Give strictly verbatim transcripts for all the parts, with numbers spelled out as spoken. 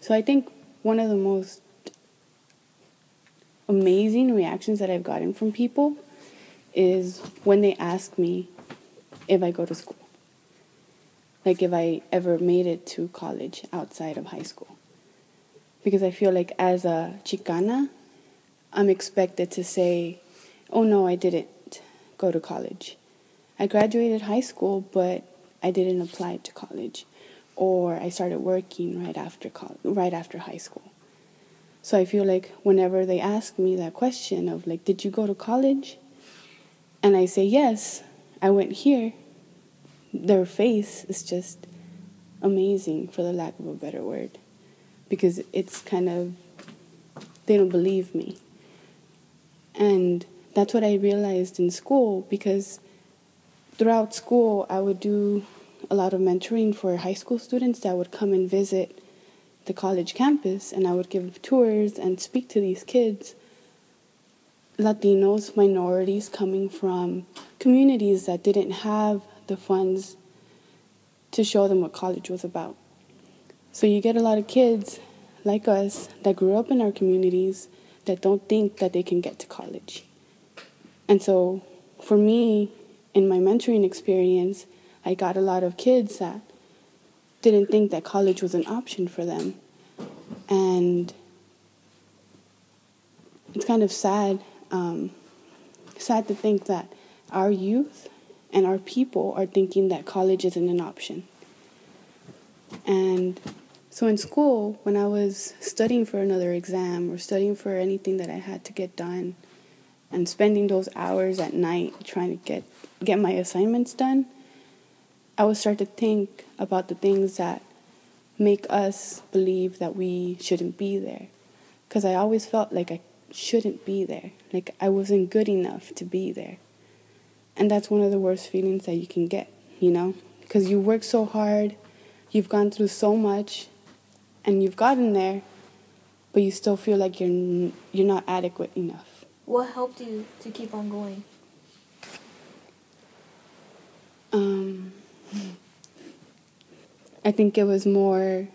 So I think one of the most amazing reactions that I've gotten from people is when they ask me if I go to school. Like if I ever made it to college outside of high school. Because I feel like as a Chicana, I'm expected to say, oh no, I didn't go to college. I graduated high school, but I didn't apply to college. Or I started working right after college, right after high school. So I feel like whenever they ask me that question of like, did you go to college? And I say, yes, I went here. Their face is just amazing, for the lack of a better word. Because it's kind of, they don't believe me. And that's what I realized in school, because throughout school, I would do a lot of mentoring for high school students that would come and visit the college campus, and I would give tours and speak to these kids, Latinos, minorities coming from communities that didn't have the funds to show them what college was about. So you get a lot of kids like us that grew up in our communities that don't think that they can get to college. And so for me, in my mentoring experience, I got a lot of kids that didn't think that college was an option for them. And it's kind of sad, um, sad to think that our youth and our people are thinking that college isn't an option. And so in school, when I was studying for another exam or studying for anything that I had to get done and spending those hours at night trying to get, get my assignments done, I would start to think about the things that make us believe that we shouldn't be there. Because I always felt like I shouldn't be there, like I wasn't good enough to be there. And that's one of the worst feelings that you can get, you know? Because you work so hard, you've gone through so much, and you've gotten there, but you still feel like you're n- you're not adequate enough. What helped you to keep on going? Um... I think it was more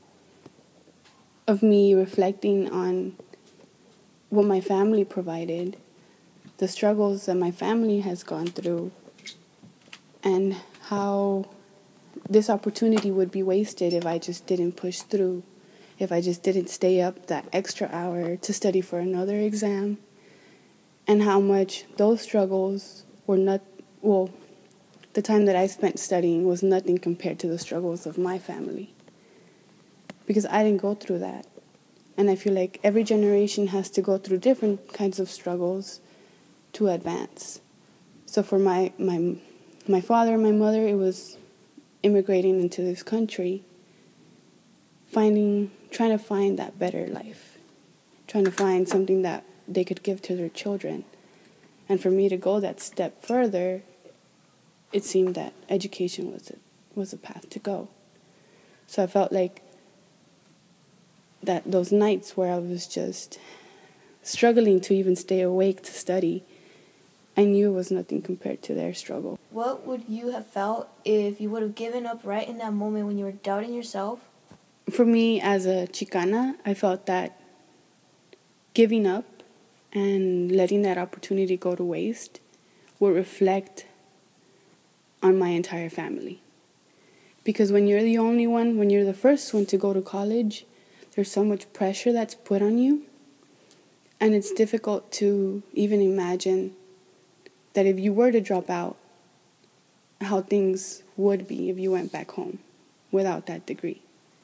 of me reflecting on what my family provided, the struggles that my family has gone through, and how this opportunity would be wasted if I just didn't push through, if I just didn't stay up that extra hour to study for another exam, and how much those struggles were not, well, the time that I spent studying was nothing compared to the struggles of my family. Because I didn't go through that. And I feel like every generation has to go through different kinds of struggles to advance. So for my my my father and my mother, it was immigrating into this country, finding trying to find that better life, trying to find something that they could give to their children. And for me to go that step further, it seemed that education was a, was a path to go. So I felt like that those nights where I was just struggling to even stay awake to study, I knew it was nothing compared to their struggle. What would you have felt if you would have given up right in that moment when you were doubting yourself? For me, as a Chicana, I felt that giving up and letting that opportunity go to waste would reflect on my entire family. Because when you're the only one, when you're the first one to go to college, there's so much pressure that's put on you. And it's difficult to even imagine that if you were to drop out, how things would be if you went back home without that degree.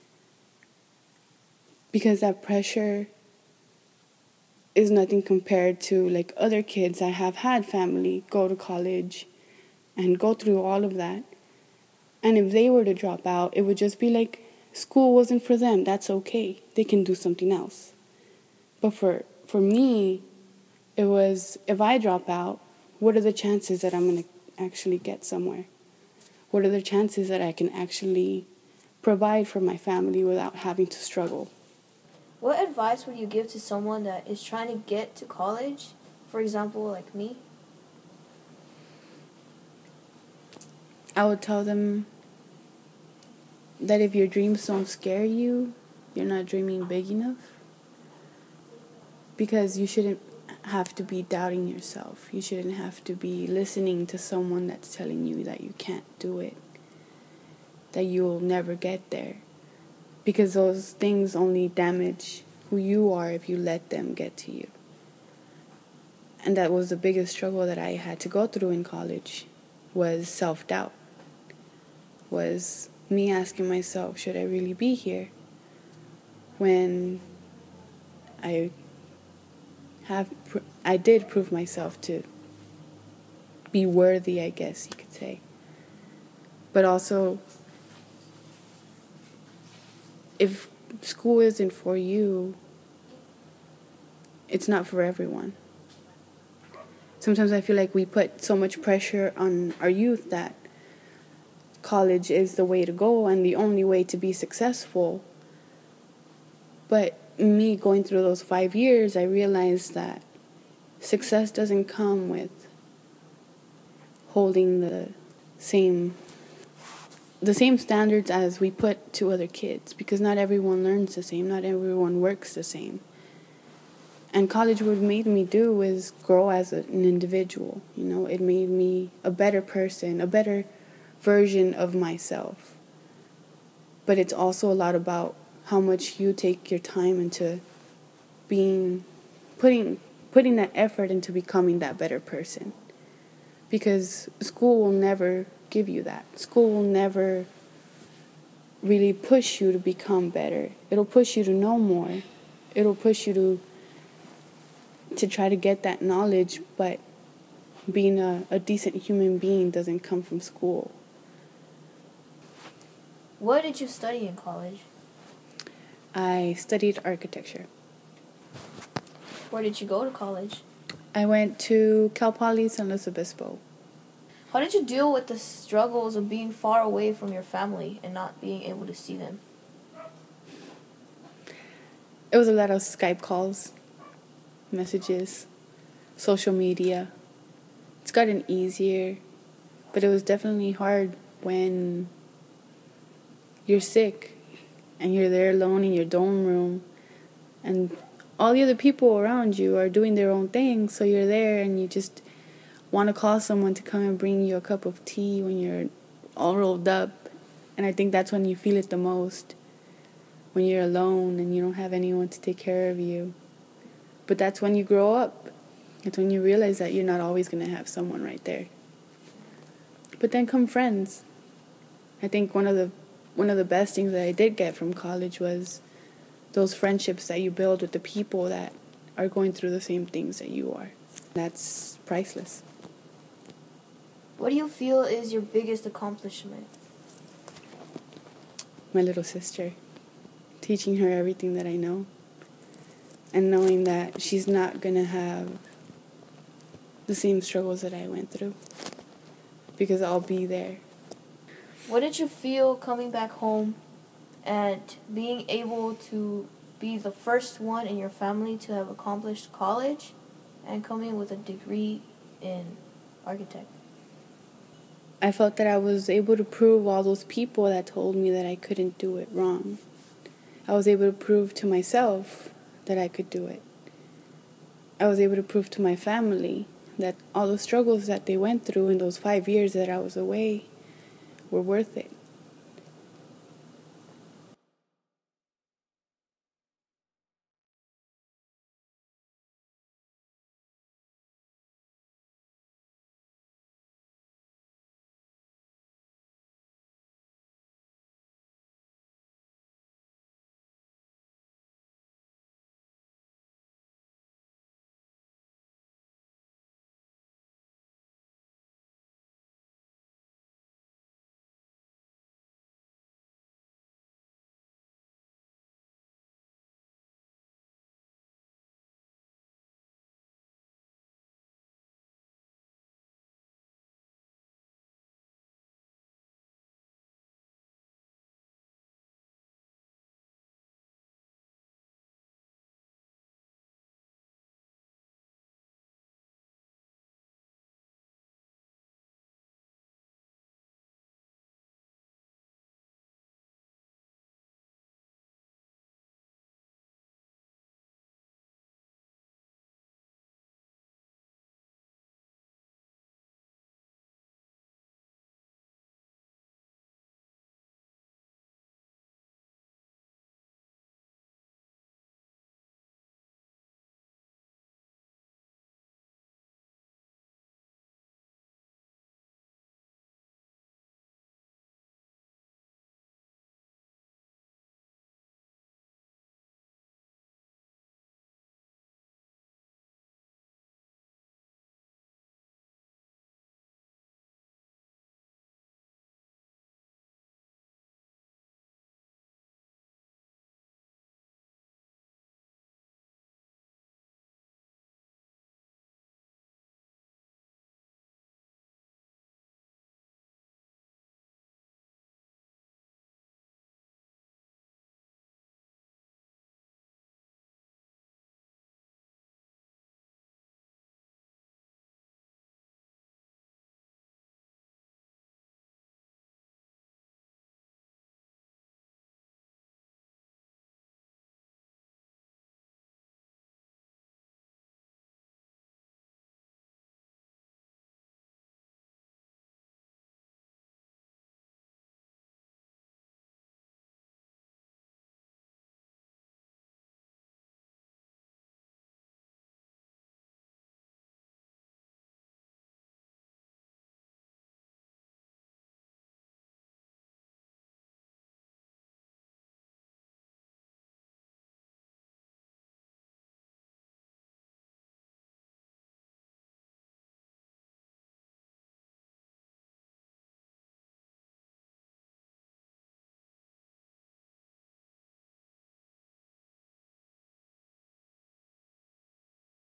Because that pressure is nothing compared to like other kids that have had family go to college and go through all of that. And if they were to drop out, it would just be like, school wasn't for them. That's okay. They can do something else. But for, for me, it was, if I drop out, what are the chances that I'm going to actually get somewhere? What are the chances that I can actually provide for my family without having to struggle? What advice would you give to someone that is trying to get to college? For example, like me? I would tell them that if your dreams don't scare you, you're not dreaming big enough. Because you shouldn't have to be doubting yourself. You shouldn't have to be listening to someone that's telling you that you can't do it, that you'll never get there. Because those things only damage who you are if you let them get to you. And that was the biggest struggle that I had to go through in college, was self-doubt. Was me asking myself, should I really be here? When I have, I did prove myself to be worthy, I guess you could say. But also, if school isn't for you, it's not for everyone. Sometimes I feel like we put so much pressure on our youth that college is the way to go and the only way to be successful. But me going through those five years, I realized that success doesn't come with holding the same the same standards as we put to other kids, because not everyone learns the same, not everyone works the same. And college, what it made me do is grow as a, an individual. You know, it made me a better person, a better version of myself. But it's also a lot about how much you take your time into being, putting, putting that effort into becoming that better person. Because school will never give you that. School will never really push you to become better. It'll push you to know more. It'll push you to to try to get that knowledge, but being a, a decent human being doesn't come from school. What did you study in college? I studied architecture. Where did you go to college? I went to Cal Poly San Luis Obispo. How did you deal with the struggles of being far away from your family and not being able to see them? It was a lot of Skype calls, messages, social media. It's gotten easier, but it was definitely hard when you're sick and you're there alone in your dorm room and all the other people around you are doing their own thing, so you're there and you just want to call someone to come and bring you a cup of tea when you're all rolled up. And I think that's when you feel it the most, when you're alone and you don't have anyone to take care of you. But that's when you grow up. It's when you realize that you're not always going to have someone right there. But then come friends. I think one of the one of the best things that I did get from college was those friendships that you build with the people that are going through the same things that you are. That's priceless. What do you feel is your biggest accomplishment? My little sister. Teaching her everything that I know. And knowing that she's not going to have the same struggles that I went through. Because I'll be there. What did you feel coming back home and being able to be the first one in your family to have accomplished college and coming with a degree in architect? I felt that I was able to prove all those people that told me that I couldn't do it wrong. I was able to prove to myself that I could do it. I was able to prove to my family that all the struggles that they went through in those five years that I was away were worth it.